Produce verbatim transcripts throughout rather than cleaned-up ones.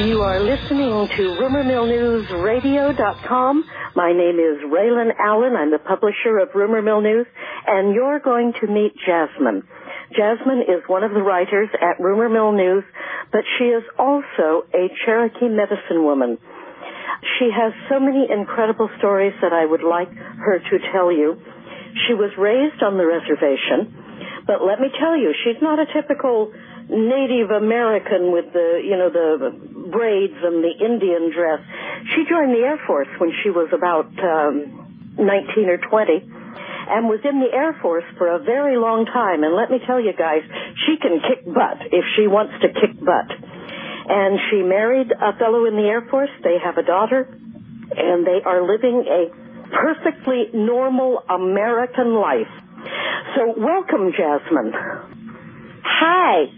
You are listening to rumor mill news radio dot com. My name is Raylan Allen. I'm the publisher of Rumor Mill News, and you're going to meet Jasmine. Jasmine is one of the writers at Rumor Mill News, but she is also a Cherokee medicine woman. She has so many incredible stories that I would like her to tell you. She was raised on the reservation, but let me tell you, she's not a typical Native American with the, you know, the braids and the Indian dress. She joined the Air Force when she was about um, nineteen or twenty and was in the Air Force for a very long time. And let me tell you guys, she can kick butt if she wants to kick butt. And she married a fellow in the Air Force. They have a daughter, and they are living a perfectly normal American life. So welcome, Jasmine. Hi.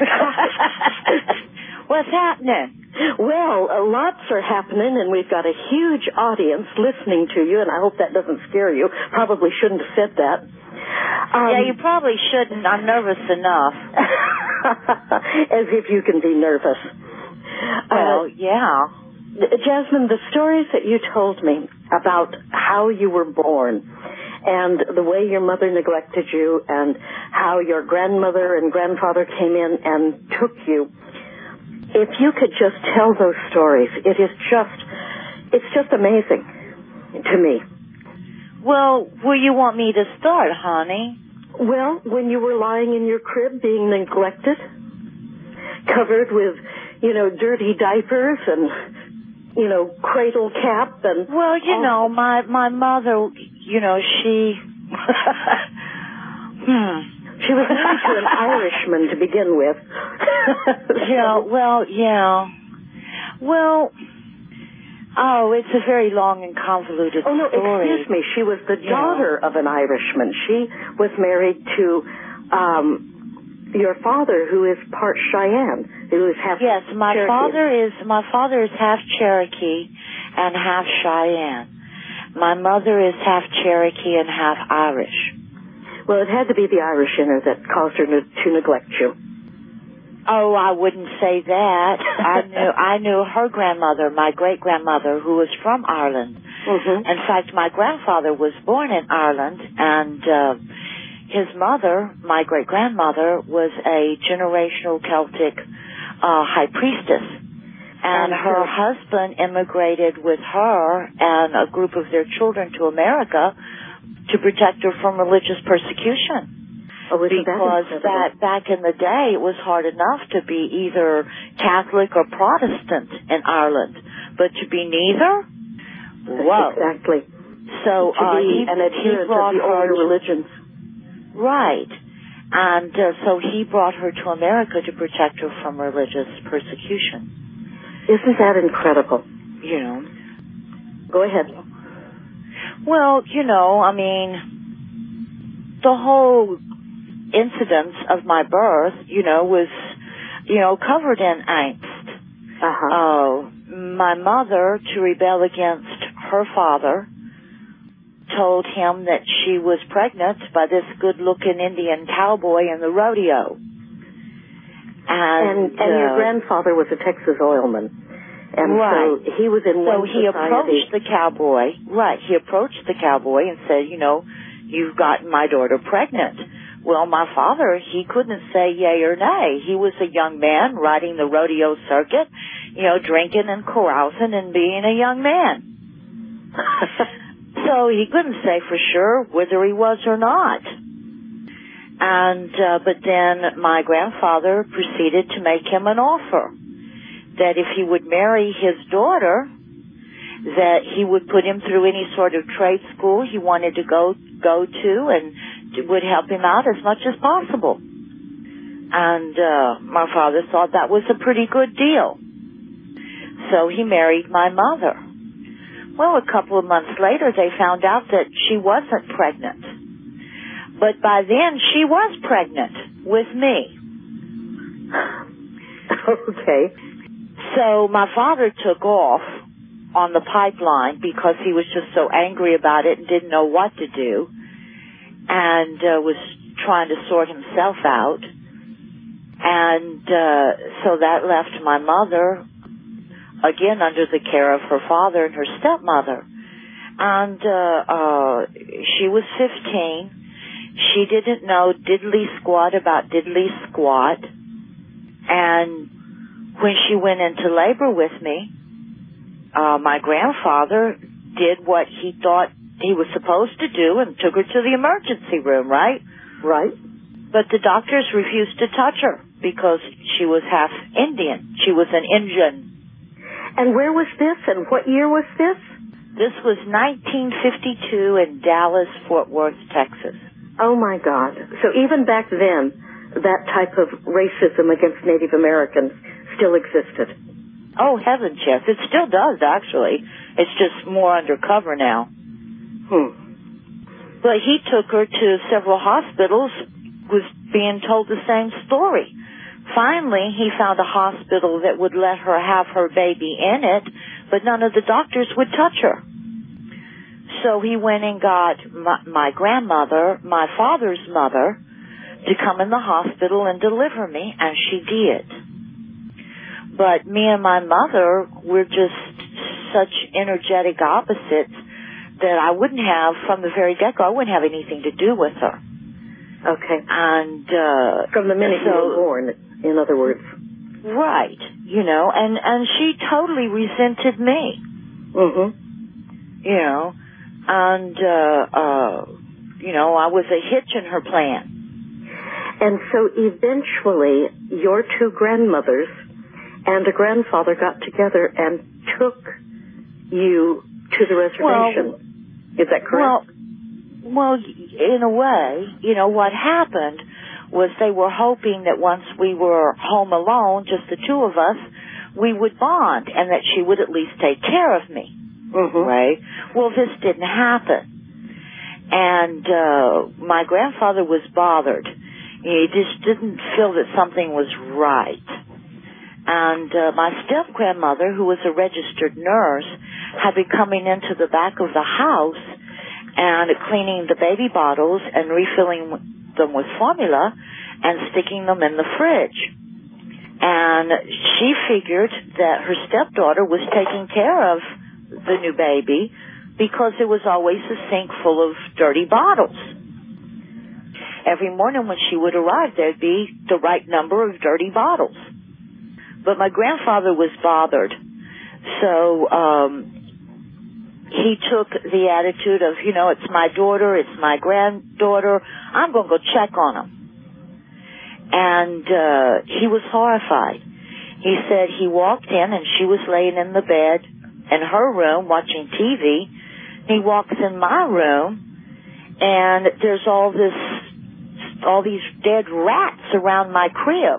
What's happening? Well, uh, lots are happening, and we've got a huge audience listening to you, and I hope that doesn't scare you. Probably shouldn't have said that. Um, yeah, you probably shouldn't. I'm nervous enough. As if you can be nervous. Well, uh, yeah. Jasmine, the stories that you told me about how you were born and the way your mother neglected you and how your grandmother and grandfather came in and took you, if you could just tell those stories, it is just, it's just amazing to me. Well, where you want me to start, honey? Well, when you were lying in your crib being neglected, covered with, you know, dirty diapers and, you know, cradle cap and... Well, you know, my, my mother, you know, she... hmm... She was married to an Irishman to begin with. Yeah, well, yeah. Well, oh, it's a very long and convoluted oh, no, story. excuse me. She was the yeah. daughter of an Irishman. She was married to um, your father, who is part Cheyenne, who is half Yes, my Cherokee. father is my father is half Cherokee and half Cheyenne. My mother is half Cherokee and half Irish. Well, it had to be the Irish in her that caused her to, to neglect you. Oh, I wouldn't say that. I knew I knew her grandmother, my great-grandmother, who was from Ireland. Mm-hmm. In fact, my grandfather was born in Ireland, and uh, his mother, my great-grandmother, was a generational Celtic uh, high priestess. And her husband immigrated with her and a group of their children to America to protect her from religious persecution. Oh, because that, that back in the day, it was hard enough to be either Catholic or Protestant in Ireland, but to be neither, whoa! Exactly. So to uh, be he, an adherent he brought of the her older to, religions, right? And uh, so he brought her to America to protect her from religious persecution. Isn't that incredible? You know. Go ahead. Well, you know, I mean, the whole incidence of my birth, you know, was, you know, covered in angst. Uh-huh. Uh, my mother, to rebel against her father, told him that she was pregnant by this good-looking Indian cowboy in the rodeo. And, and, and uh, your grandfather was a Texas oilman. And right. so he was in so one he society. approached the cowboy. Right. He approached the cowboy and said, you know, you've gotten my daughter pregnant. Well, my father, he couldn't say yay or nay. He was a young man riding the rodeo circuit, you know, drinking and carousing and being a young man. So he couldn't say for sure whether he was or not. And, uh, but then my grandfather proceeded to make him an offer that if he would marry his daughter, that he would put him through any sort of trade school he wanted to go go to and would help him out as much as possible. And uh, my father thought that was a pretty good deal. So he married my mother. Well, a couple of months later, they found out that she wasn't pregnant. But by then, she was pregnant with me. Okay. So my father took off on the pipeline because he was just so angry about it and didn't know what to do, and uh, was trying to sort himself out. And uh, so that left my mother again under the care of her father and her stepmother. And uh, uh, she was fifteen. She didn't know diddly squat about diddly squat. And when she went into labor with me, uh, my grandfather did what he thought he was supposed to do and took her to the emergency room, right? Right. But the doctors refused to touch her because she was half Indian. She was an Indian. And where was this, and what year was this? This was nineteen fifty-two in Dallas, Fort Worth, Texas. Oh, my God. So even back then, that type of racism against Native Americans still existed. Oh, heavens, yes. It still does, actually. It's just more undercover now. Hmm. But he took her to several hospitals, was being told the same story. Finally, he found a hospital that would let her have her baby in it, but none of the doctors would touch her. So he went and got my, my grandmother, my father's mother, to come in the hospital and deliver me, and she did. But me and my mother were just such energetic opposites that I wouldn't have, from the very get-go, I wouldn't have anything to do with her. Okay. And, uh... From the minute so, you were born, in other words. Right. You know, and, and she totally resented me. Mm-hmm. You know, and, uh, uh, you know, I was a hitch in her plan. And so eventually, your two grandmothers and a grandfather got together and took you to the reservation. Well, is that correct? Well, well, in a way, you know, what happened was they were hoping that once we were home alone, just the two of us, we would bond and that she would at least take care of me. Mm-hmm. Right? Well, this didn't happen. And uh, my grandfather was bothered. He just didn't feel that something was right. And uh, my step-grandmother, who was a registered nurse, had been coming into the back of the house and cleaning the baby bottles and refilling them with formula and sticking them in the fridge. And she figured that her stepdaughter was taking care of the new baby because there was always a sink full of dirty bottles. Every morning when she would arrive, there'd be the right number of dirty bottles. But my grandfather was bothered, so um, he took the attitude of, you know, it's my daughter, it's my granddaughter, I'm going to go check on them. And uh, he was horrified. He said he walked in and she was laying in the bed in her room watching T V. He walks in my room and there's all this, all these dead rats around my crib.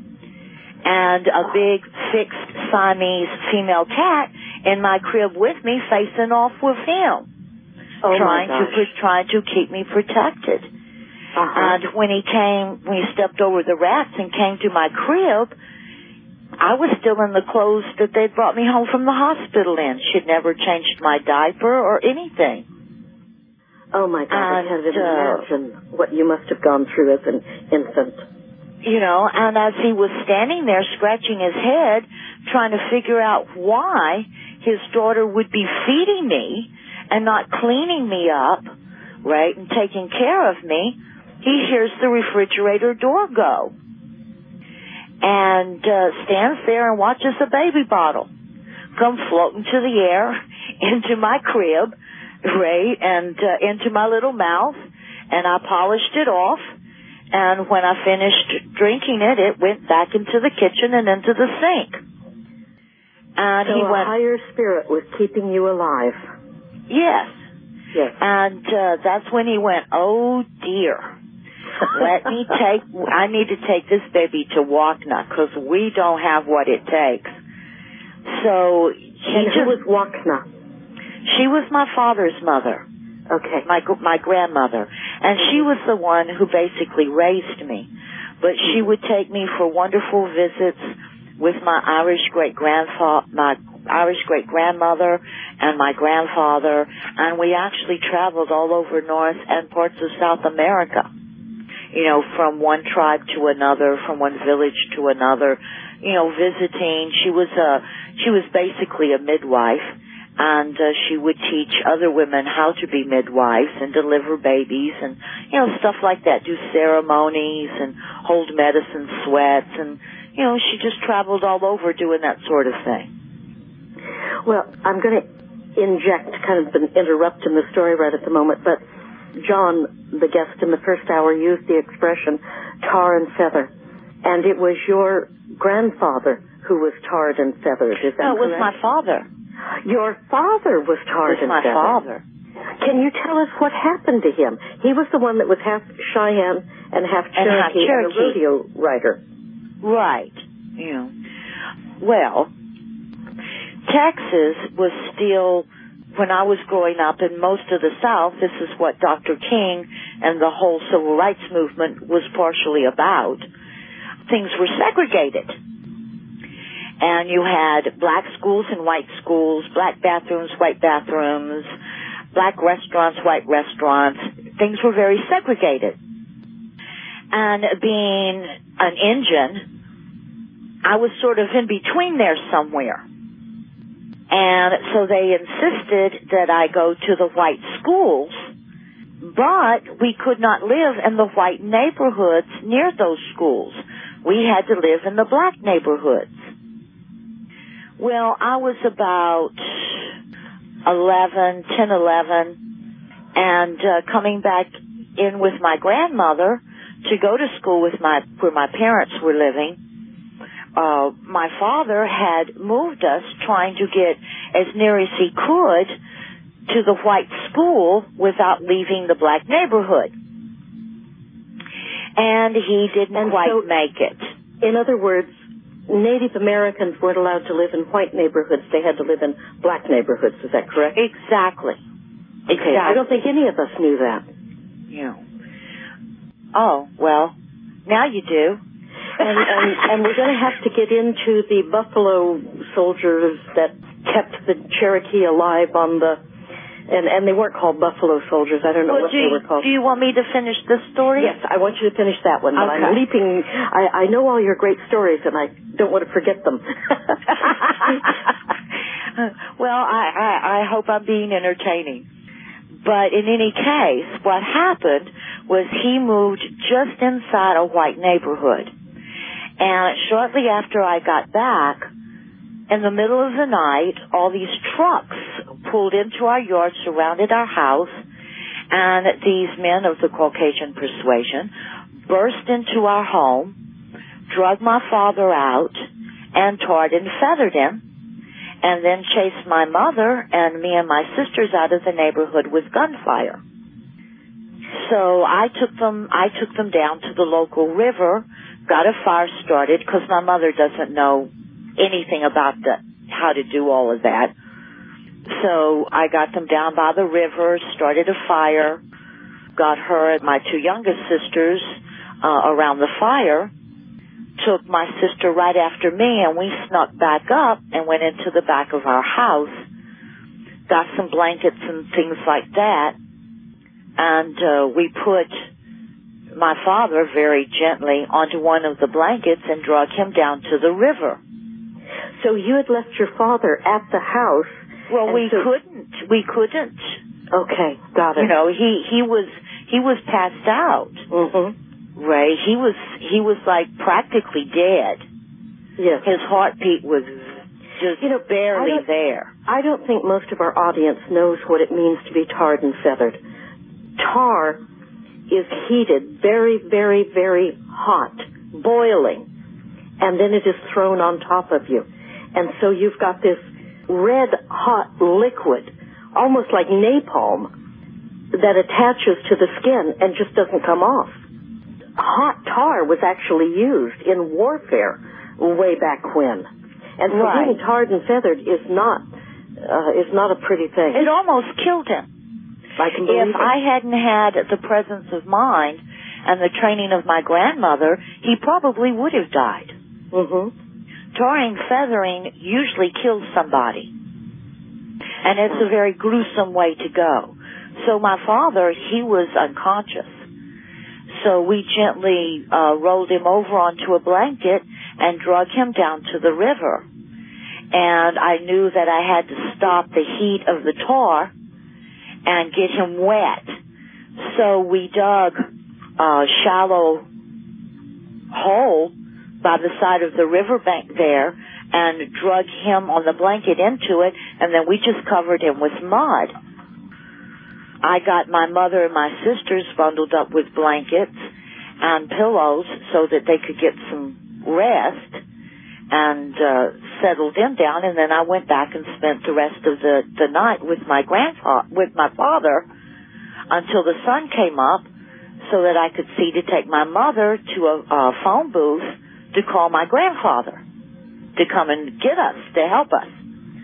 And a big, fixed Siamese female cat in my crib with me, facing off with him, oh trying my to trying to keep me protected. Uh-huh. And when he came, when he stepped over the rats and came to my crib, I was still in the clothes that they'd brought me home from the hospital in. She'd never changed my diaper or anything. Oh my God! And, I can't even uh, imagine what you must have gone through as an infant. You know, and as he was standing there scratching his head, trying to figure out why his daughter would be feeding me and not cleaning me up, right, and taking care of me, he hears the refrigerator door go and uh, stands there and watches a baby bottle come floating to the air into my crib, right, and uh, into my little mouth, and I polished it off. And when I finished drinking it, it went back into the kitchen and into the sink. And so he a went, higher spirit was keeping you alive. Yes. Yes. And uh, that's when he went, oh, dear. Let me take, I need to take this baby to Wakna because we don't have what it takes. So he and just, who was Wakna? She was my father's mother. Okay. My my grandmother. And she was the one who basically raised me. But she would take me for wonderful visits with my Irish great-grandfather, my Irish great-grandmother and my grandfather. And we actually traveled all over North and parts of South America. You know, from one tribe to another, from one village to another, you know, visiting. She was a, she was basically a midwife, and uh, she would teach other women how to be midwives and deliver babies and, you know, stuff like that, do ceremonies and hold medicine sweats, and, you know, she just traveled all over doing that sort of thing. Well, I'm going to inject, kind of interrupt in the story right at the moment, but John, the guest in the first hour, used the expression tar and feather, and it was your grandfather who was tarred and feathered. Is that No, it was correct? my father. Your father was tarred It was and my feathered. father. Can you tell us what happened to him? He was the one that was half Cheyenne and half And half Cherokee and, Cherokee. a rodeo rider. Right. You know. Well, Texas was still, when I was growing up in most of the South, this is what Doctor King and the whole civil rights movement was partially about. Things were segregated. And you had black schools and white schools, black bathrooms, white bathrooms, black restaurants, white restaurants. Things were very segregated. And being an Indian, I was sort of in between there somewhere. And so they insisted that I go to the white schools, but we could not live in the white neighborhoods near those schools. We had to live in the black neighborhoods. Well, I was about eleven, ten, eleven, and uh, coming back in with my grandmother to go to school with my where my parents were living. Uh, my father had moved us, trying to get as near as he could to the white school without leaving the black neighborhood. And he didn't And quite so, make it. In other words, Native Americans weren't allowed to live in white neighborhoods. They had to live in black neighborhoods. Is that correct? Exactly. Okay. Exactly. I don't think any of us knew that. Yeah. Oh, well, now you do. and, and, and we're going to have to get into the Buffalo Soldiers that kept the Cherokee alive on the, and, and they weren't called Buffalo Soldiers. I don't know Well, what do they you, were called. do you want me to finish this story? Yes, I want you to finish that one. But Okay. I'm leaping. I, I know all your great stories, and I don't want to forget them. Well, I, I, I hope I'm being entertaining. But in any case, what happened was he moved just inside a white neighborhood. And shortly after I got back, in the middle of the night, all these trucks pulled into our yard, surrounded our house, and these men of the Caucasian persuasion burst into our home, drug my father out, and tarred and feathered him, and then chased my mother and me and my sisters out of the neighborhood with gunfire. So I took them, I took them down to the local river, got a fire started, because my mother doesn't know anything about the, how to do all of that. So I got them down by the river, started a fire, got her and my two youngest sisters uh, around the fire, took my sister right after me, and we snuck back up and went into the back of our house, got some blankets and things like that, and uh, we put my father very gently onto one of the blankets and drug him down to the river. So you had left your father at the house. Well, we so, couldn't. We couldn't. Okay, got it. You know, he he was he was passed out. Mm-hmm. Ray, he was he was like practically dead. Yes. His heartbeat was just you know, barely I there. I don't think most of our audience knows what it means to be tarred and feathered. Tar is heated very, very, very hot, boiling, and then it is thrown on top of you. And so you've got this red hot liquid, almost like napalm, that attaches to the skin and just doesn't come off. Hot tar was actually used in warfare way back when. And so right. being tarred and feathered is not uh, is not a pretty thing. It almost killed him. I can believe If it. I hadn't had the presence of mind and the training of my grandmother, he probably would have died. Mm-hmm. Tarring, feathering usually kills somebody. And it's a very gruesome way to go. So my father, he was unconscious. So we gently uh, rolled him over onto a blanket and drug him down to the river. And I knew that I had to stop the heat of the tar and get him wet. So we dug a shallow hole by the side of the riverbank there and drug him on the blanket into it, and then we just covered him with mud. I got my mother and my sisters bundled up with blankets and pillows so that they could get some rest and uh, settled them down, and then I went back and spent the rest of the, the night with my grandfather, with my father, until the sun came up so that I could see to take my mother to a, a phone booth to call my grandfather to come and get us, to help us.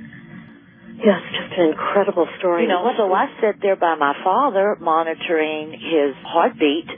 Yes, just an incredible story. You know, so I sat there by my father monitoring his heartbeat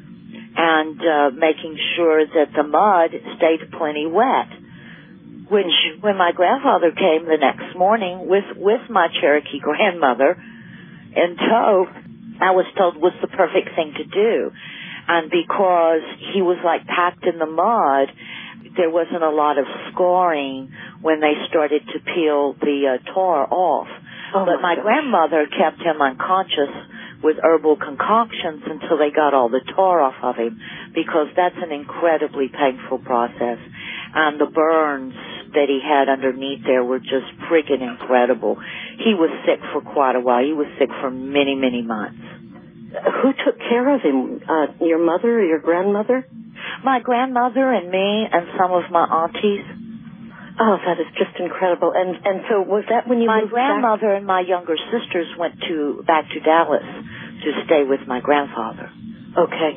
and uh, making sure that the mud stayed plenty wet. Which, when my grandfather came the next morning with, with my Cherokee grandmother in tow, I was told was the perfect thing to do. And because he was like packed in the mud, there wasn't a lot of scarring when they started to peel the uh, tar off. Oh but my, my grandmother kept him unconscious with herbal concoctions until they got all the tar off of him, because that's an incredibly painful process. And the burns that he had underneath there were just friggin' incredible. He was sick for quite a while. He was sick for many, many months. Who took care of him? Uh, your mother or your grandmother? My grandmother and me and some of my aunties. Oh, that is just incredible. And and so was that when you my moved grandmother back? and my younger sisters went to back to Dallas to stay with my grandfather. Okay.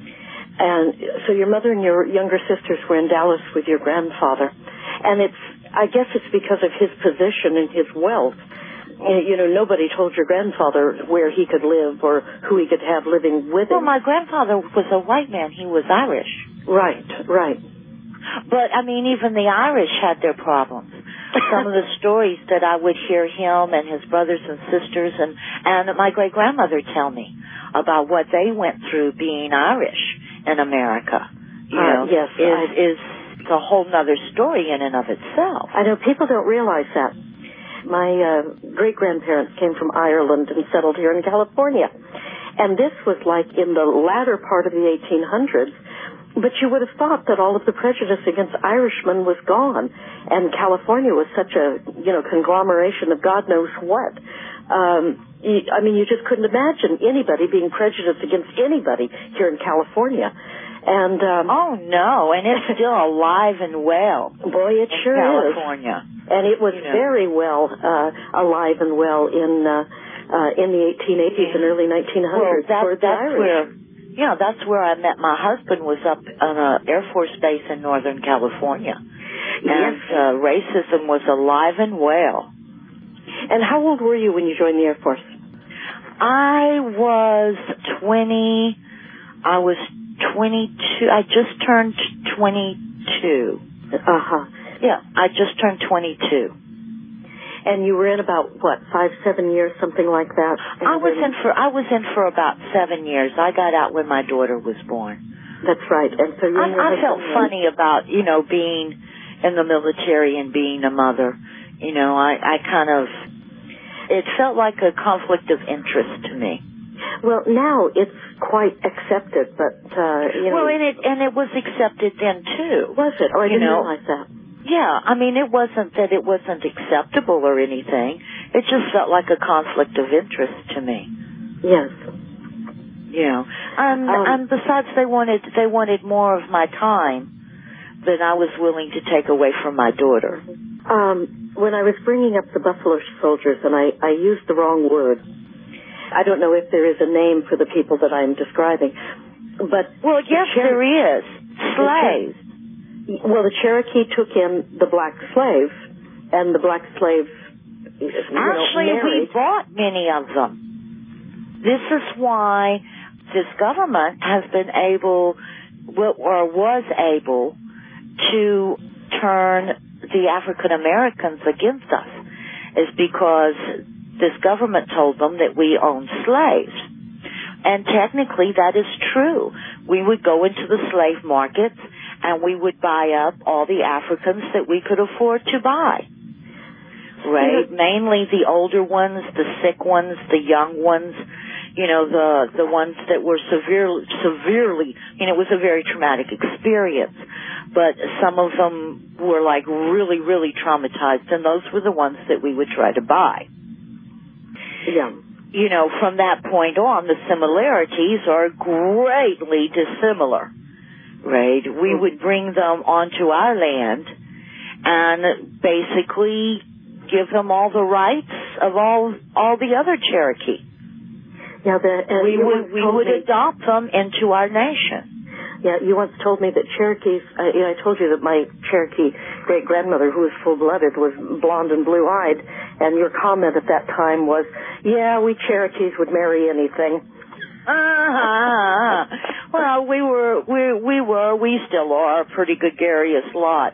And so your mother and your younger sisters were in Dallas with your grandfather. And it's, I guess it's because of his position and his wealth. You know, nobody told your grandfather where he could live or who he could have living with him. Well, my grandfather was a white man. He was Irish. Right, right. But, I mean, even the Irish had their problems. Some of the stories that I would hear him and his brothers and sisters and, and my great-grandmother tell me about what they went through being Irish in America, you uh, know, yes, is, I, is a whole nother story in and of itself. I know people don't realize that. My uh, great-grandparents came from Ireland and settled here in California. And this was like in the latter part of the eighteen hundreds. But you would have thought that all of the prejudice against Irishmen was gone. And California was such a, you know, conglomeration of God knows what. Um, you, I mean, you just couldn't imagine anybody being prejudiced against anybody here in California. And um, oh, no, and it's still alive and well. Boy, it in sure California. is. And it was you know. very well uh, alive and well in uh, uh, in the eighteen eighties and early nineteen hundreds. Well, that, for the that's Irish. where, yeah, that's where I met my husband. Was up on an Air Force base in Northern California, yes. and uh, racism was alive and well. And how old were you when you joined the Air Force? I was twenty. I was twenty-two. I just turned twenty-two. Uh huh. Yeah, I just turned twenty-two. And you were in about what, five, seven years, something like that? And I was then, in for I was in for about seven years. I got out when my daughter was born. That's right. And so you I, I felt funny about, you know, being in the military and being a mother. You know, I, I kind of, it felt like a conflict of interest to me. Well, now it's quite accepted, but, uh, you know. Well, and it, and it was accepted then, too. Was it? Oh, I you didn't know? realize that. Yeah, I mean, it wasn't that it wasn't acceptable or anything. It just felt like a conflict of interest to me. Yes. You know, and, um, and besides, they wanted they wanted more of my time than I was willing to take away from my daughter. Um, when I was bringing up the Buffalo Soldiers, and I, I used the wrong word. I don't know if there is a name for the people that I'm describing, but well, yes, Cher- there is slaves. Well, the Cherokee took in the black slaves, and the black slaves, you Actually, know, married. we bought many of them. This is why this government has been able, or was able, to turn the African Americans against us, is because this government told them that we owned slaves. and technically that is true. We would go into the slave markets and we would buy up all the Africans that we could afford to buy. Right? Yeah. Mainly the older ones, the sick ones, the young ones, you know, the the ones that were severely, severely, you know, it was a very traumatic experience. But some of them were like really, really traumatized, and those were the ones that we would try to buy. Yeah. You know, from that point on, the similarities are greatly dissimilar, right? We would bring them onto our land and basically give them all the rights of all all the other Cherokee. Yeah, the, uh, we would we would me, adopt them into our nation. Yeah, you once told me that Cherokees, uh, you know, I told you that my Cherokee great-grandmother, who was full-blooded, was blonde and blue-eyed, and your comment at that time was, yeah, we Cherokees would marry anything. Uh-huh. Well, we were, we, we were, we still are a pretty gregarious lot.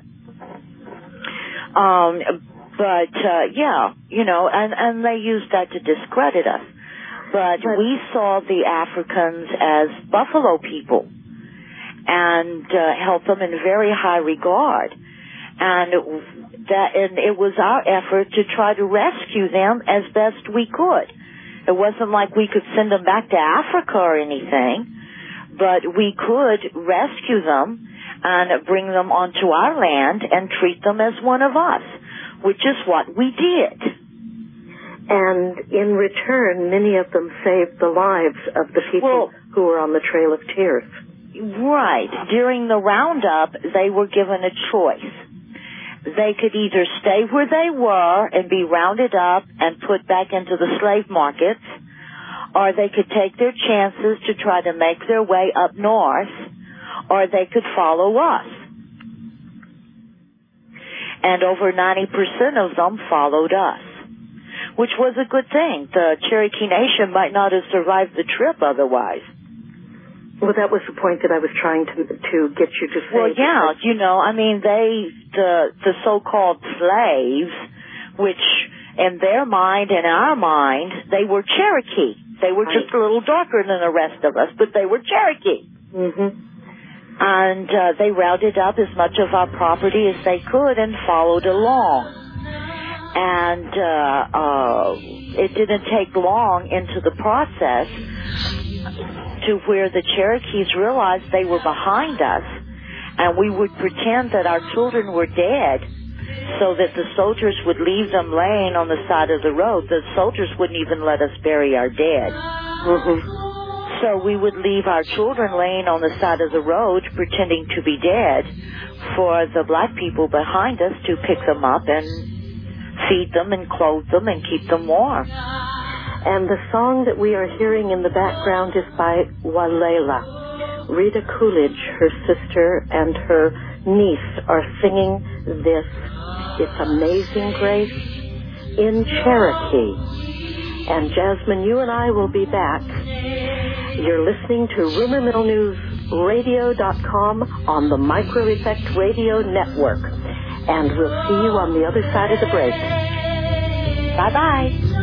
Um, but, uh, yeah, you know, and, and they used that to discredit us. But we saw the Africans as buffalo people and uh, held them in very high regard. And that, and it was our effort to try to rescue them as best we could. It wasn't like we could send them back to Africa or anything, but we could rescue them and bring them onto our land and treat them as one of us, which is what we did. And in return, many of them saved the lives of the people well, who were on the Trail of Tears. Right. During the roundup, they were given a choice. They could either stay where they were and be rounded up and put back into the slave markets, or they could take their chances to try to make their way up north, or they could follow us. And over ninety percent of them followed us, which was a good thing. The Cherokee Nation might not have survived the trip otherwise. Well, that was the point that I was trying to to get you to say. Well, yeah, you know, I mean, they, the the so-called slaves, which in their mind and our mind, they were Cherokee. They were just a little darker than the rest of us, but they were Cherokee. Mm-hmm. And uh, they rounded up as much of our property as they could and followed along. And uh, uh, it didn't take long into the process to where the Cherokees realized they were behind us, and we would pretend that our children were dead so that the soldiers would leave them laying on the side of the road. The soldiers wouldn't even let us bury our dead. Mm-hmm. So we would leave our children laying on the side of the road pretending to be dead for the black people behind us to pick them up and feed them and clothe them and keep them warm. And the song that we are hearing in the background is by Walela. Rita Coolidge, her sister, and her niece are singing this, It's Amazing Grace, in Cherokee. And Jasmine, you and I will be back. You're listening to rumor mill news radio dot com on the Micro Effect Radio Network. And we'll see you on the other side of the break. Bye-bye.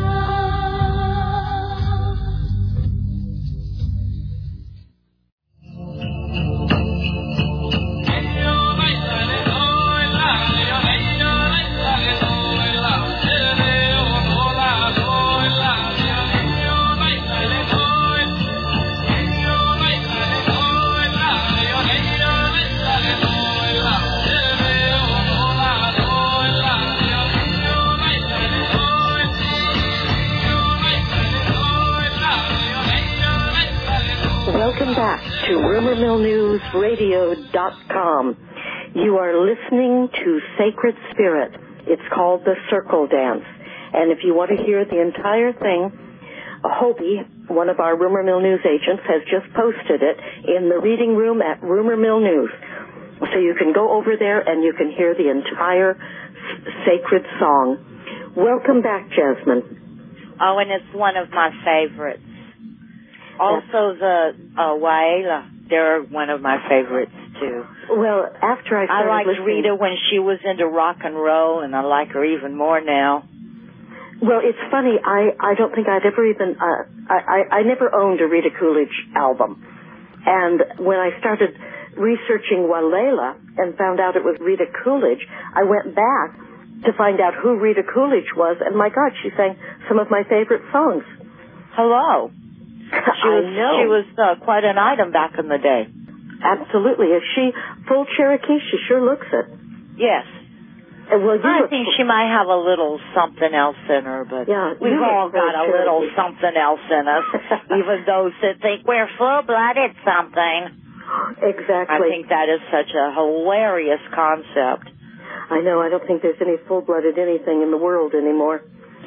Welcome back to rumor mill news radio dot com. You are listening to Sacred Spirit. It's called the Circle Dance. And if you want to hear the entire thing, Hobie, one of our Rumor Mill News agents, has just posted it in the reading room at Rumor Mill News. So you can go over there and you can hear the entire sacred song. Welcome back, Jasmine. Oh, and it's one of my favorites. Also, the uh, Waela, they're one of my favorites, too. Well, after I started I liked listening, Rita when she was into rock and roll, and I like her even more now. Well, it's funny. I, I don't think I'd ever even, uh, I, I, I never owned a Rita Coolidge album. And when I started researching Walela and found out it was Rita Coolidge, I went back to find out who Rita Coolidge was, and my God, she sang some of my favorite songs. Hello. She was, I know. She was uh, quite an item back in the day. Absolutely. Is she full Cherokee? She sure looks it. Yes. And well, you I look think full. she might have a little something else in her, but Yeah, we've you all look full got a Cherokee. little something else in us, even those that think we're full-blooded something. Exactly. I think that is such a hilarious concept. I know. I don't think there's any full-blooded anything in the world anymore.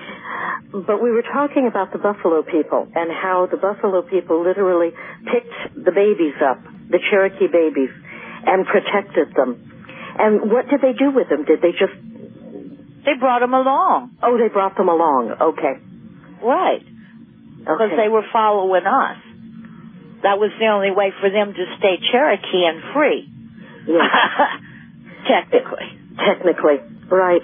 But we were talking about the Buffalo people and how the Buffalo people literally picked the babies up, the Cherokee babies, and protected them. And what did they do with them? Did they just... They brought them along. Oh, they brought them along. Okay. Right. Because Okay. they were following us. That was the only way for them to stay Cherokee and free. Yeah. Technically. Technically. Right.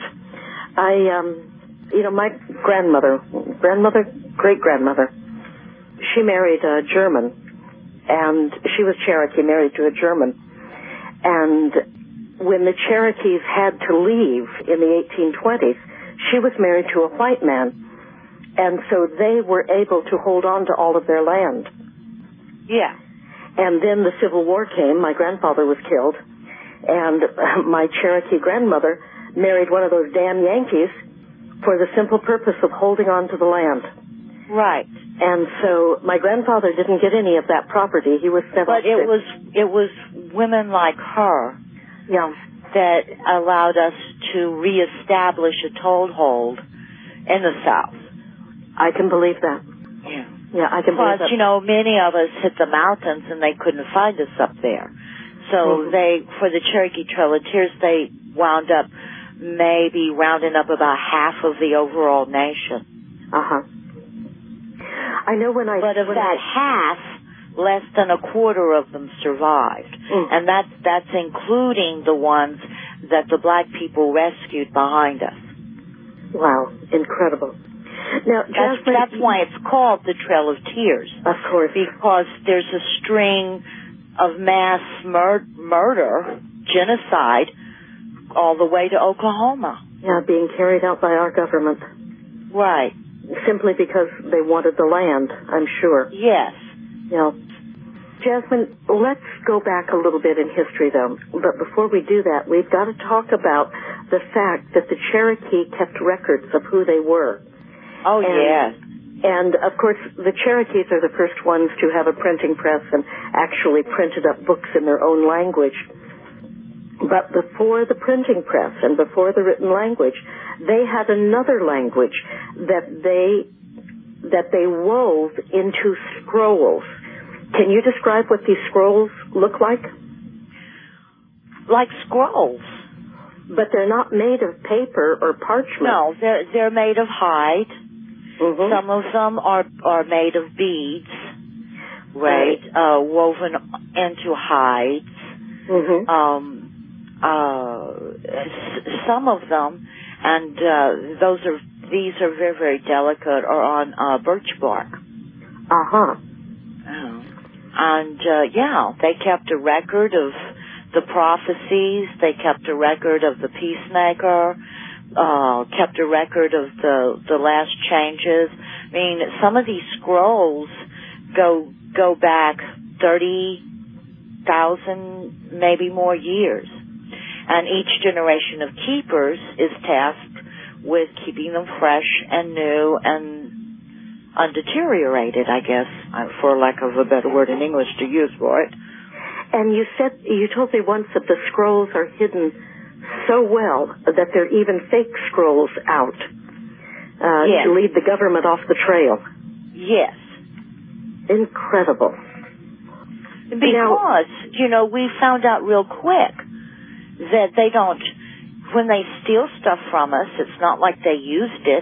I, um, you know, my grandmother, grandmother, great-grandmother, she married a German, and she was Cherokee, married to a German. And when the Cherokees had to leave in the eighteen twenties, she was married to a white man, and so they were able to hold on to all of their land. Yeah. And then the Civil War came. My grandfather was killed, and my Cherokee grandmother married one of those damn Yankees for the simple purpose of holding on to the land. Right. And so my grandfather didn't get any of that property. He was sent off But it to- was it was women like her yeah. that allowed us to reestablish a toehold in the South. I can believe that. Yeah. Yeah, I can believe Plus, that. you know, many of us hit the mountains and they couldn't find us up there. So Mhm. they, for the Cherokee Trail of Tears, they wound up maybe rounding up about half of the overall nation. Uh-huh. I know when I... But of when that I, half, less than a quarter of them survived. Mm. And that's, that's including the ones that the black people rescued behind us. Wow, incredible. Now, That's, Jasmine, that's why it's called the Trail of Tears. Of course. Because there's a string of mass mur- murder, genocide, all the way to Oklahoma. Yeah, being carried out by our government. Right. Simply because they wanted the land, I'm sure. Yes. Yeah. Jasmine, let's go back a little bit in history, though. But before we do that, we've got to talk about the fact that the Cherokee kept records of who they were. Oh, and, yes. And, of course, the Cherokees are the first ones to have a printing press and actually printed up books in their own language. But before the printing press and before the written language, they had another language that they that they wove into scrolls. Can you describe what these scrolls look like? Like scrolls. But they're not made of paper or parchment. No, they're they're made of hide. Mm-hmm. Some of them are are made of beads, right? Uh, woven into hides. Mm-hmm. Um, uh, s- some of them, and uh, those are these are very very delicate, are on uh, birch bark. Uh huh. Oh. And uh, yeah, they kept a record of the prophecies. They kept a record of the peacemaker. Uh, kept a record of the the last changes. I mean, some of these scrolls go go back thirty thousand, maybe more years, and each generation of keepers is tasked with keeping them fresh and new and undeteriorated, I guess, for lack of a better word in English to use for it. And you said you told me once that the scrolls are hidden so well that there are even fake scrolls out uh, yes. to lead the government off the trail. Yes. Incredible. Because, now, you know, we found out real quick that they don't, when they steal stuff from us, it's not like they used it.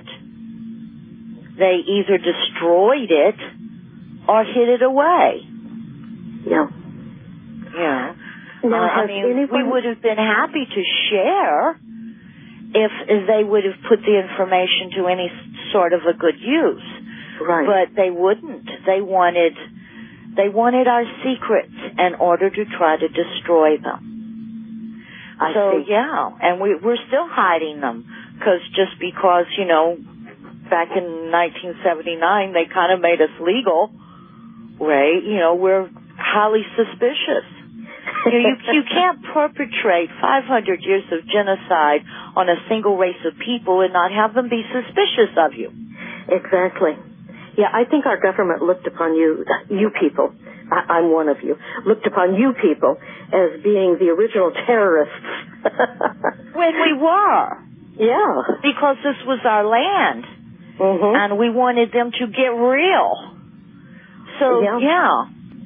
They either destroyed it or hid it away. Yeah. Yeah. Now, uh, I has mean, anyone... we would have been happy to share if, if they would have put the information to any sort of a good use. Right. But they wouldn't. They wanted, they wanted our secrets in order to try to destroy them. I so, see. yeah, and we, we're still hiding them, because just because, you know, back in nineteen seventy-nine, they kind of made us legal, right? You know, we're highly suspicious. you, you, you can't perpetrate five hundred years of genocide on a single race of people and not have them be suspicious of you. Exactly. Yeah, I think our government looked upon you, you people, I, I'm one of you, looked upon you people as being the original terrorists. When we were. Yeah. Because this was our land. Mm-hmm. And we wanted them to get real. So, yeah. yeah.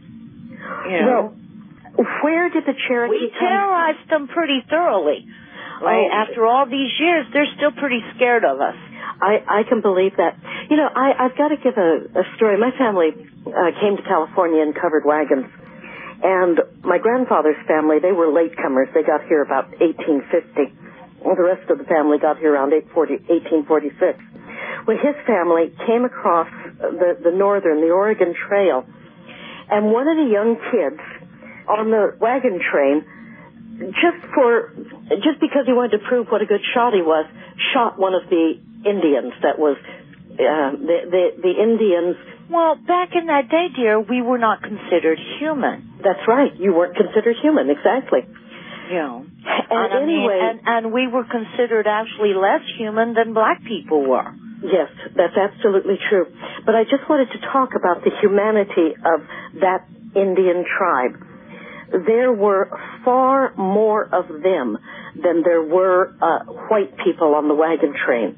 You know, well, where did the Cherokee we terrorized them pretty thoroughly. Right? Oh. After all these years, they're still pretty scared of us. I, I can believe that. You know, I, I've got to give a, a story. My family uh, came to California in covered wagons. And my grandfather's family, they were latecomers. They got here about eighteen fifty. Well, the rest of the family got here around eighteen forty-six. When his family came across the, the northern, the Oregon Trail, and one of the young kids on the wagon train, just for, just because he wanted to prove what a good shot he was, shot one of the Indians that was, uh, the, the, the Indians. Well, back in that day, dear, we were not considered human. That's right. You weren't considered human, exactly. Yeah. And, and anyway, I mean, and, and we were considered actually less human than black people were. Yes, that's absolutely true. But I just wanted to talk about the humanity of that Indian tribe. There were far more of them than there were uh, white people on the wagon train.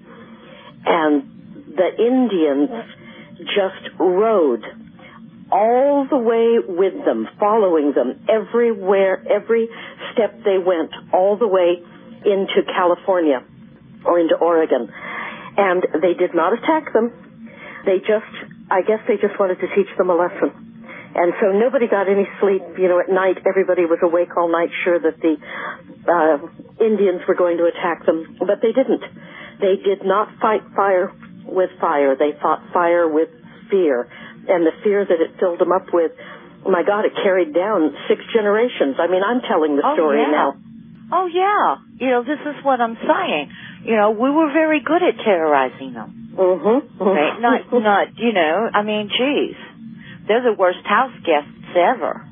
And the Indians just rode all the way with them, following them everywhere, every step they went, all the way into California or into Oregon. And they did not attack them. They just, I guess they just wanted to teach them a lesson. And so nobody got any sleep. You know, at night, everybody was awake all night, sure that the uh, Indians were going to attack them. But they didn't. They did not fight fire with fire. They fought fire with fear. And the fear that it filled them up with, my God, it carried down six generations. I mean, I'm telling the story oh, yeah. now. Oh, yeah. You know, this is what I'm saying. You know, we were very good at terrorizing them. Mm-hmm. Right? Not, not, you know, I mean, geez. They're the worst house guests ever.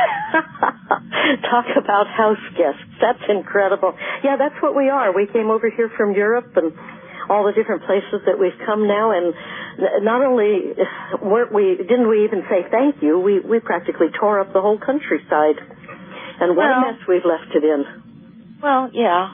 Talk about house guests. That's incredible. Yeah, that's what we are. We came over here from Europe and all the different places that we've come now, and not only weren't we, didn't we even say thank you, we, we practically tore up the whole countryside. And what well, a mess we've left it in. Well, yeah.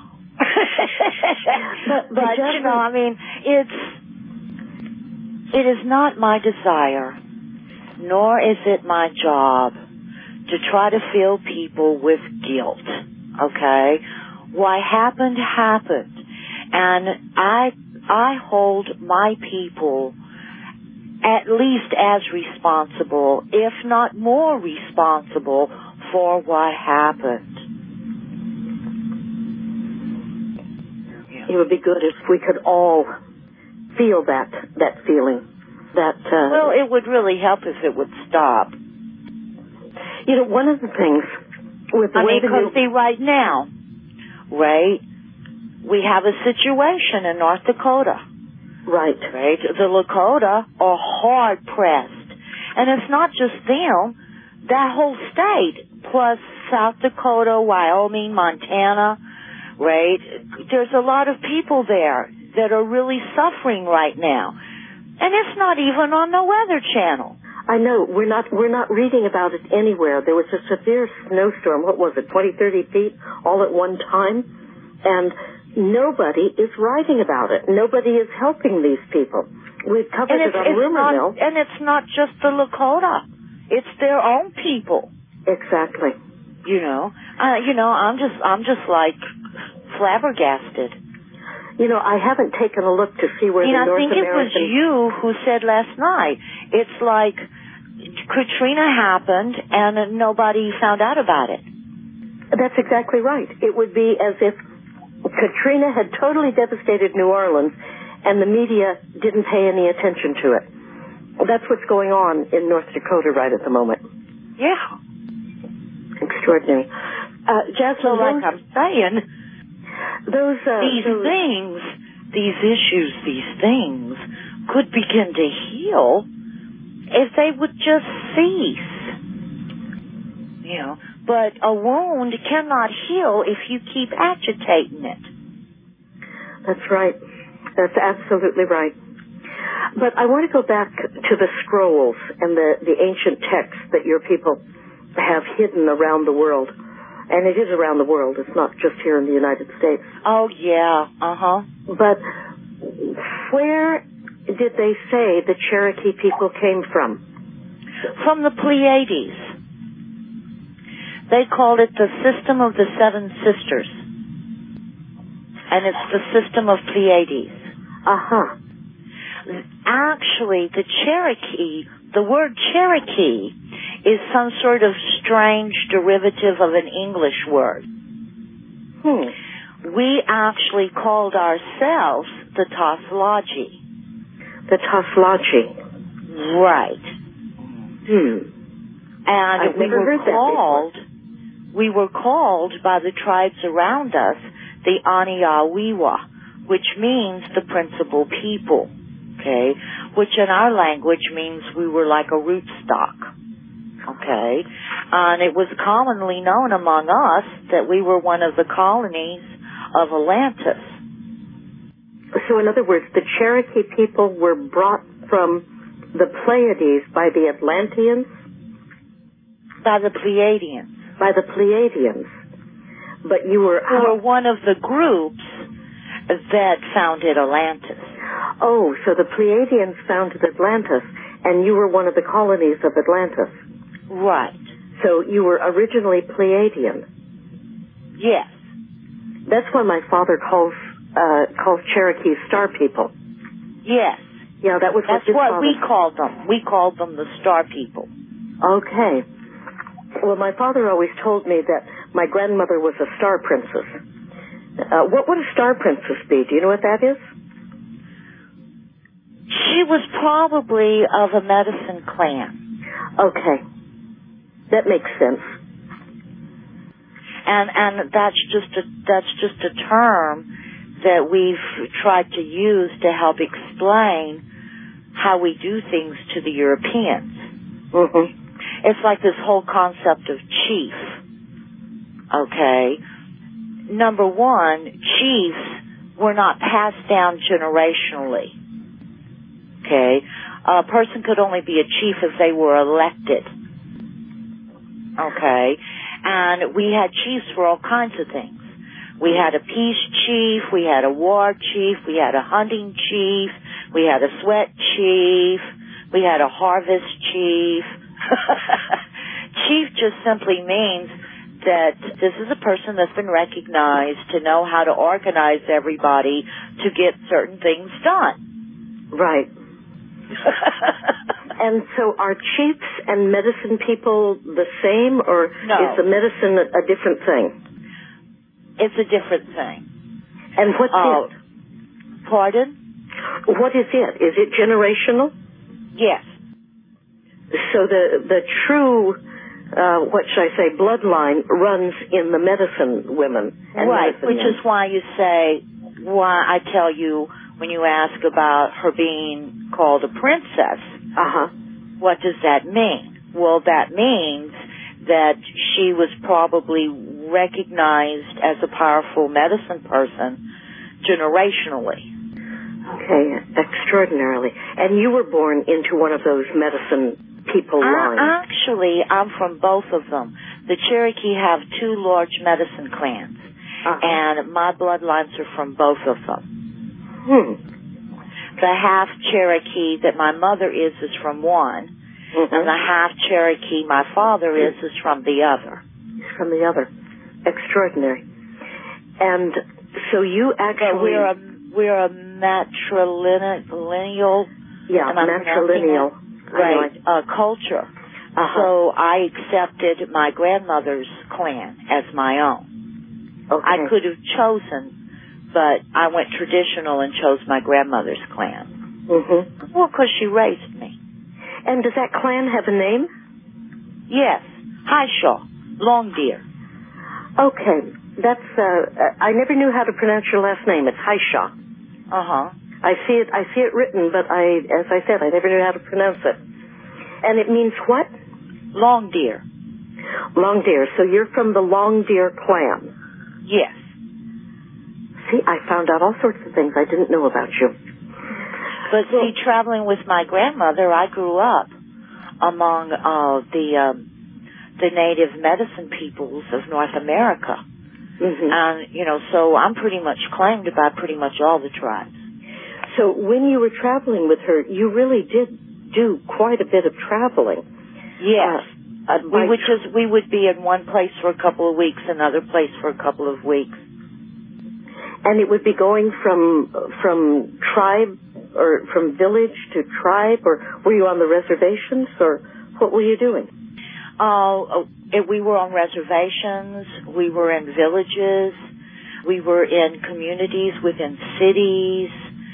but, but you know, I mean, it's, it is not my desire, nor is it my job to try to fill people with guilt, okay? What happened, happened. And I, I hold my people at least as responsible, if not more responsible, for what happened. It would be good if we could all feel that, that feeling. That, uh, well, it would really help if it would stop. You know, one of the things with the I way mean, because the see, right now, right, we have a situation in North Dakota. Right. Right? The Lakota are hard pressed. And it's not just them, that whole state, plus South Dakota, Wyoming, Montana, right? There's a lot of people there that are really suffering right now. And it's not even on the Weather Channel. I know. We're not, we're not reading about it anywhere. There was a severe snowstorm. What was it? twenty, thirty feet all at one time. And nobody is writing about it. Nobody is helping these people. We've covered and it on Rumor not, Mill. And it's not just the Lakota. It's their own people. Exactly. You know, uh, you know, I'm just, I'm just like flabbergasted. You know, I haven't taken a look to see where you the know, North I think American... it was you who said last night, it's like Katrina happened and nobody found out about it. That's exactly right. It would be as if Katrina had totally devastated New Orleans, and the media didn't pay any attention to it. That's what's going on in North Dakota right at the moment. Yeah. Extraordinary. Uh, Jasmine, so like I'm saying, those, uh, these those, things, these issues, these things could begin to heal if they would just cease. You know, but a wound cannot heal if you keep agitating it. That's right. That's absolutely right. But I want to go back to the scrolls and the, the ancient texts that your people have hidden around the world. And it is around the world. It's not just here in the United States. Oh, yeah. Uh-huh. But where did they say the Cherokee people came from? From the Pleiades. They called it the system of the seven sisters. And it's the system of Pleiades. Uh-huh. Actually, the Cherokee, the word Cherokee is some sort of strange derivative of an English word. Hmm. We actually called ourselves the Toslaji. The Toslaji. Right. Hmm. And I've we never were heard that called, before. we were called by the tribes around us the Aniawiwa, which means the principal people. Okay, which in our language means we were like a rootstock. Okay, and it was commonly known among us that we were one of the colonies of Atlantis. So in other words, the Cherokee people were brought from the Pleiades by the Atlanteans? By the Pleiadians. By the Pleiadians. But you were... We were one of the groups that founded Atlantis. Oh, so the Pleiadians founded Atlantis, and you were one of the colonies of Atlantis. Right. So you were originally Pleiadian. Yes. That's why my father calls uh, calls Cherokee star people. Yes. Yeah, that was That's what, what father... we called them. We called them the star people. Okay. Well, my father always told me that my grandmother was a star princess. Uh, what would a star princess be? Do you know what that is? She was probably of a medicine clan. Okay. That makes sense. And and that's just a that's just a term that we've tried to use to help explain how we do things to the Europeans. Mm-hmm. It's like this whole concept of chief. Okay? Number one, chiefs were not passed down generationally. Okay? A person could only be a chief if they were elected. Okay? And we had chiefs for all kinds of things. We had a peace chief, we had a war chief, we had a hunting chief, we had a sweat chief, we had a harvest chief. Chief just simply means that this is a person that's been recognized to know how to organize everybody to get certain things done. Right. And so are chiefs and medicine people the same, or no. is the medicine a, a different thing? It's a different thing. And what's uh, it? Pardon? What is it? Is it generational? Yes. So the the true, uh, what should I say, bloodline runs in the medicine women. And right, medicine which men. is why you say, why I tell you when you ask about her being called a princess, uh-huh. what does that mean? Well, that means that she was probably recognized as a powerful medicine person generationally. Okay, extraordinarily. And you were born into one of those medicine people lines. I, actually, I'm from both of them. The Cherokee have two large medicine clans, uh-huh. and my bloodlines are from both of them. Hmm. The half Cherokee that my mother is is from one, mm-hmm. and the half Cherokee my father is is from the other. He's from the other. Extraordinary. And so you actually... But we're a, we're a matrilineal... Yeah, matrilineal. Right, uh, culture. Uh-huh. So I accepted my grandmother's clan as my own. Okay. I could have chosen but I went traditional and chose my grandmother's clan. Mm-hmm. Well, because she raised me. And does that clan have a name? Yes. Haishaw. Long deer. Okay. That's, uh, I never knew how to pronounce your last name. It's Haishaw. Uh-huh. I see it, I see it written, but I, as I said, I never knew how to pronounce it. And it means what? Long deer. Long deer. So you're from the Long Deer clan? Yes. See, I found out all sorts of things I didn't know about you. But see, traveling with my grandmother, I grew up among uh, the um, the native medicine peoples of North America. Mm-hmm. And, you know, so I'm pretty much claimed by pretty much all the tribes. So when you were traveling with her, you really did do quite a bit of traveling. Yes. Uh, we would just, we would be in one place for a couple of weeks, another place for a couple of weeks. And it would be going from, from tribe or from village to tribe, or were you on the reservations, or what were you doing? Uh, we were on reservations, we were in villages, we were in communities within cities,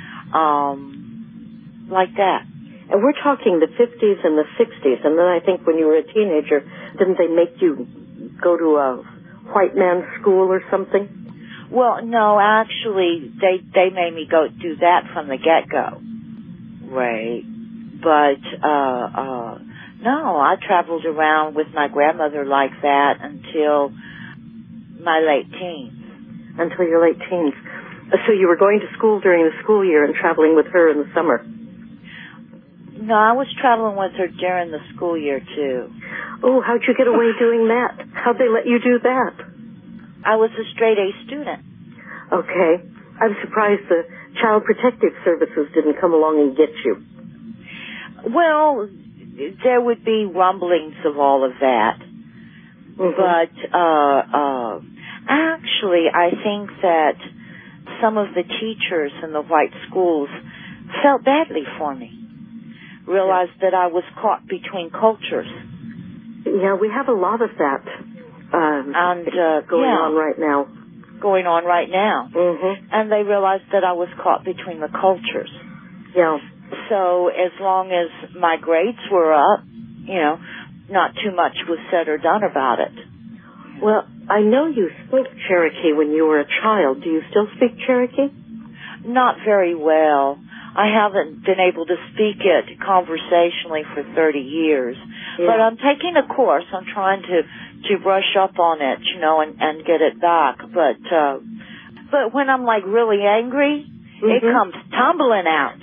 um, like that. And we're talking the fifties and the sixties, and then I think when you were a teenager, didn't they make you go to a white man's school or something? Well, no, actually, they they made me go do that from the get-go. Right. But, uh, uh, no, I traveled around with my grandmother like that until my late teens. Until your late teens. So you were going to school during the school year and traveling with her in the summer? No, I was traveling with her during the school year, too. Oh, how'd you get away doing that? How'd they let you do that? I was a straight-A student. Okay. I'm surprised the Child Protective Services didn't come along and get you. Well, there would be rumblings of all of that. Mm-hmm. But, uh, uh, actually, I think that some of the teachers in the white schools felt badly for me. Realized that I was caught between cultures. Yeah, we have a lot of that um, and, uh, going yeah, on right now. Going on right now. Mm-hmm. And they realized that I was caught between the cultures. Yeah. So as long as my grades were up, you know, not too much was said or done about it. Well, I know you spoke Cherokee when you were a child. Do you still speak Cherokee? Not very well. I haven't been able to speak it conversationally for thirty years. Yeah. But I'm taking a course. I'm trying to, to brush up on it, you know, and, and get it back. But, uh, but when I'm like really angry, mm-hmm. it comes tumbling out.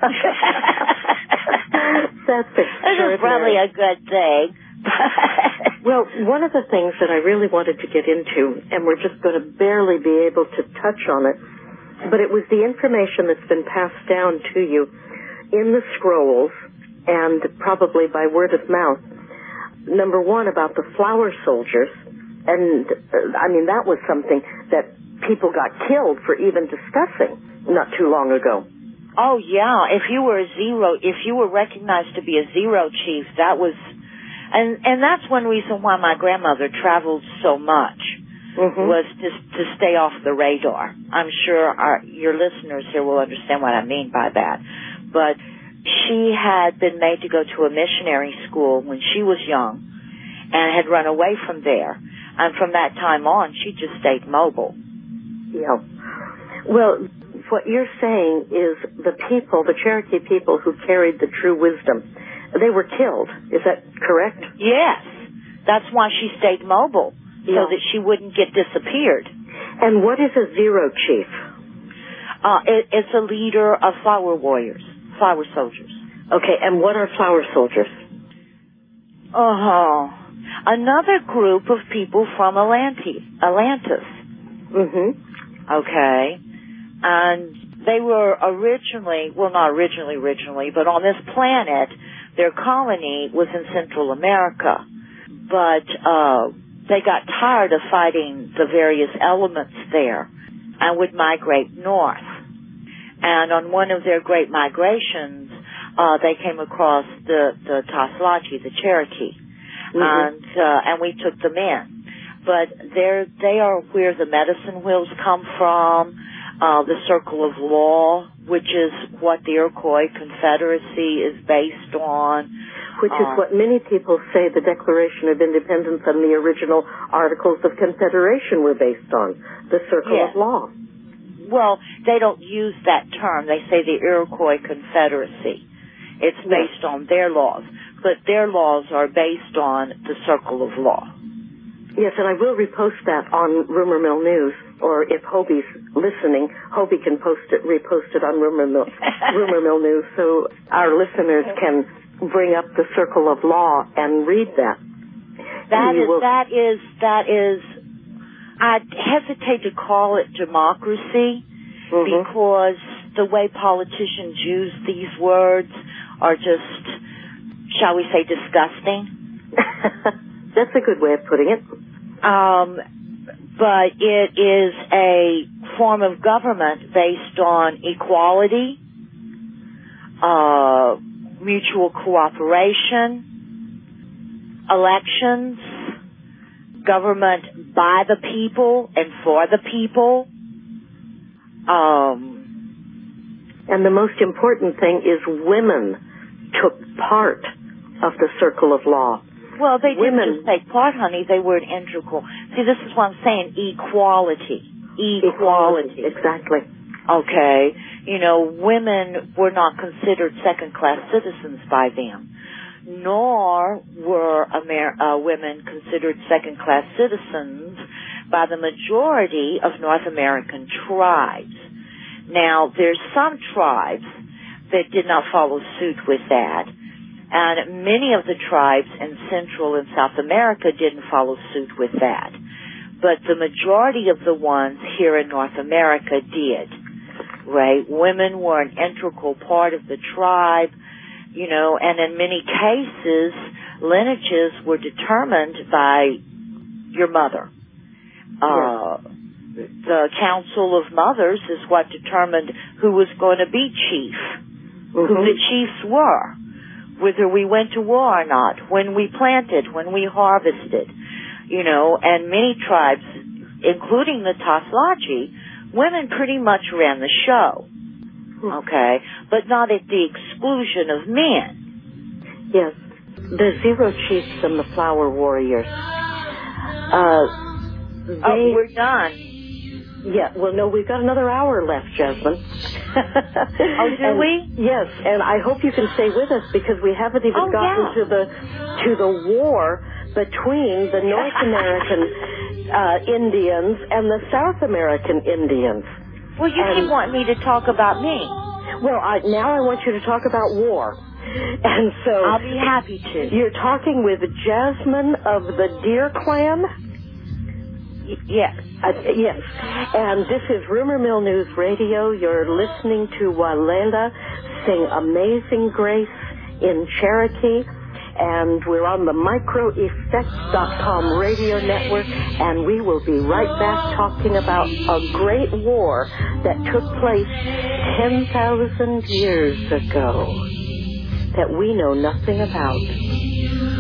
That's extraordinary. This is probably a good thing. Well, one of the things that I really wanted to get into, and we're just going to barely be able to touch on it, but it was the information that's been passed down to you in the scrolls and probably by word of mouth. Number one, about the flower soldiers. And, uh, I mean, that was something that people got killed for even discussing not too long ago. Oh, yeah. If you were a zero, if you were recognized to be a zero chief, that was... And, and that's one reason why my grandmother traveled so much. Mm-hmm. Was to, to stay off the radar. I'm sure our, your listeners here will understand what I mean by that. But she had been made to go to a missionary school when she was young and had run away from there. And from that time on, she just stayed mobile. Yeah. Well, what you're saying is the people, the Cherokee people who carried the true wisdom, they were killed. Is that correct? Yes. That's why she stayed mobile. Yeah. So that she wouldn't get disappeared. And what is a zero chief? Uh, it, it's a leader of flower warriors, flower soldiers. Okay, and what are flower soldiers? Uh-huh. Another group of people from Atlantis. Atlantis. Mm-hmm. Okay. And they were originally, well, not originally, originally, but on this planet, their colony was in Central America. But, uh, they got tired of fighting the various elements there and would migrate north. And on one of their great migrations, uh, they came across the, the Taslachi, the Cherokee. Mm-hmm. And, uh, and we took them in. But they're, they are where the medicine wheels come from. uh, the Circle of Law, which is what the Iroquois Confederacy is based on. Which is uh, what many people say the Declaration of Independence and the original Articles of Confederation were based on, the Circle yes. of Law. Well, they don't use that term. They say the Iroquois Confederacy. It's based yes. on their laws. But their laws are based on the Circle of Law. Yes, and I will repost that on Rumor Mill News, or if Hobie's listening, Hobie can post it, repost it on Rumor Mill, Rumor Mill News, so our listeners can bring up the Circle of Law and read that. That is, will... that is, that is, I hesitate to call it democracy mm-hmm. because the way politicians use these words are just, shall we say, disgusting. That's a good way of putting it. Um, but it is a form of government based on equality, uh, mutual cooperation, elections, government by the people and for the people. Um, and the most important thing is women took part of the Circle of Law. Well, they didn't women, just take part, honey. They were an integral. See, this is what I'm saying, equality. Equality. Equality. Exactly. Okay. You know, women were not considered second-class citizens by them, nor were Amer- uh, women considered second-class citizens by the majority of North American tribes. Now, there's some tribes that did not follow suit with that, and many of the tribes in Central and South America didn't follow suit with that. But the majority of the ones here in North America did, right? Women were an integral part of the tribe, you know, and in many cases, lineages were determined by your mother. Uh, the Council of Mothers is what determined who was going to be chief, mm-hmm. who the chiefs were, whether we went to war or not, when we planted, when we harvested, you know, and many tribes, including the Taslaji, women pretty much ran the show, okay, but not at the exclusion of men. Yes, the Zero Chiefs and the Flower Warriors. Uh, they, oh, we're done. Yeah, well, no, we've got another hour left, Jasmine. Oh, do and, we? Yes, and I hope you can stay with us because we haven't even oh, gotten yeah. to the to the war between the North American uh, Indians and the South American Indians. Well, you and, keep wanting me to talk about me. Well, I, now I want you to talk about war. And so I'll be happy to. You're talking with Jasmine of the Deer Clan? Yes. Uh, yes. And this is Rumor Mill News Radio. You're listening to Walela sing Amazing Grace in Cherokee. And we're on the micro effect dot com radio network. And we will be right back talking about a great war that took place ten thousand years ago that we know nothing about.